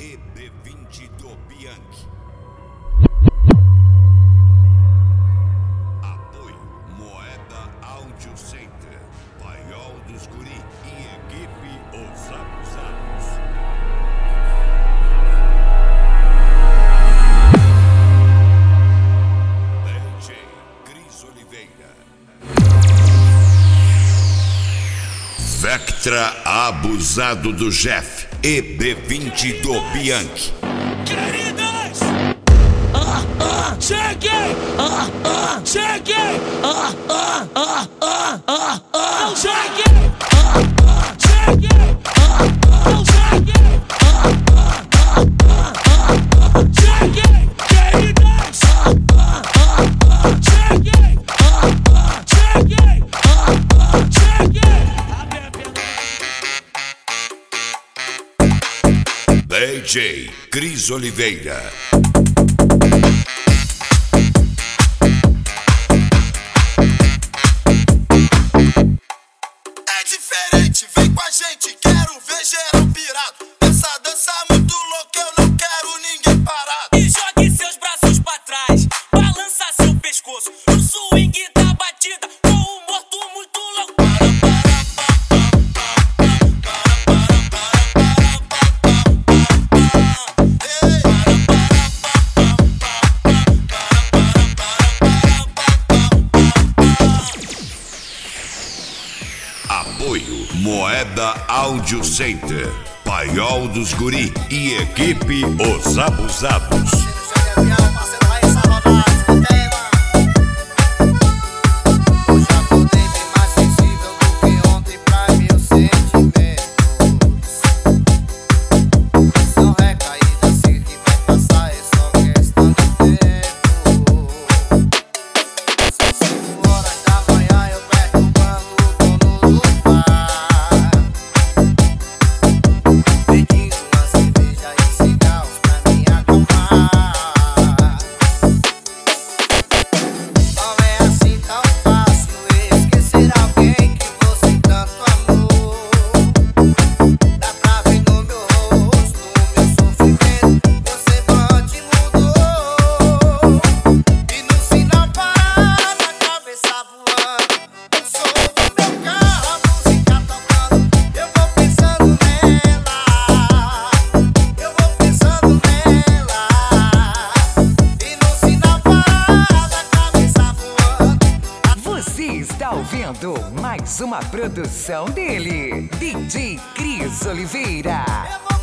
EB20 do Bianchi. Apoio Moeda Audio Center, Paiol dos Guri e equipe Os Abusados. DJ Cris Oliveira. Vectra Abusado do Jeff, EB20 do Bianchi. Queridas! Cheguei! Cheguei! Eu cheguei! Cheguei! Eu cheguei! Cheguei! Queridas! Cheguei! Cheguei! Cheguei! DJ Cris Oliveira. É diferente, vem com a gente, quero ver geral pirado. Essa dança é muito louca, eu não quero ninguém parado. E jogue seus braços pra trás, balança seu pescoço. O swing da batida, com o morto muito louco. Apoio Moeda Audio Center, Paiol dos Guri e equipe Os Abusados. Hoje acordei bem mais sensível do que ontem pra meus sentimentos. São recaídas, sei que vai passar, é só questão de tempo. São 5 horas da manhã, eu perturbando o dono do bar, pedindo uma cerveja e cigarros pra me acalmar. Não é assim tão fácil esquecer alguém que você tanto amou. Dá pra ver no meu rosto o meu sofrimento, meu semblante mudou. E no sinal parado, a cabeça voando, o som do meu carro, a música tocando. Eu vou pensando nela, eu vou pensando nela. E no sinal parado, a cabeça voando. Você está ouvindo mais uma produção dele, DJ Cris Oliveira. Eu vou